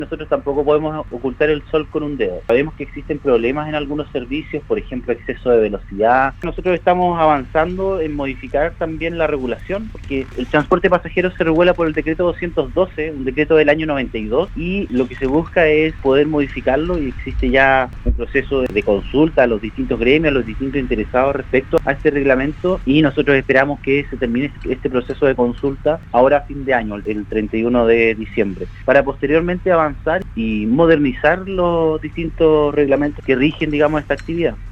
Nosotros tampoco podemos ocultar el sol con un dedo. Sabemos que existen problemas en algunos servicios, por ejemplo, exceso de velocidad. Nosotros estamos avanzando en modificar también la regulación, porque el transporte pasajero se regula por el decreto 212, un decreto del año 92, y lo que se busca es poder modificarlo, y existe ya un proceso de consulta a los distintos gremios, a los distintos interesados respecto a este reglamento, y nosotros esperamos que se termine este proceso de consulta ahora a fin de año, el 31 de diciembre, para posteriormente avanzar y modernizar los distintos reglamentos que rigen, digamos, esta actividad.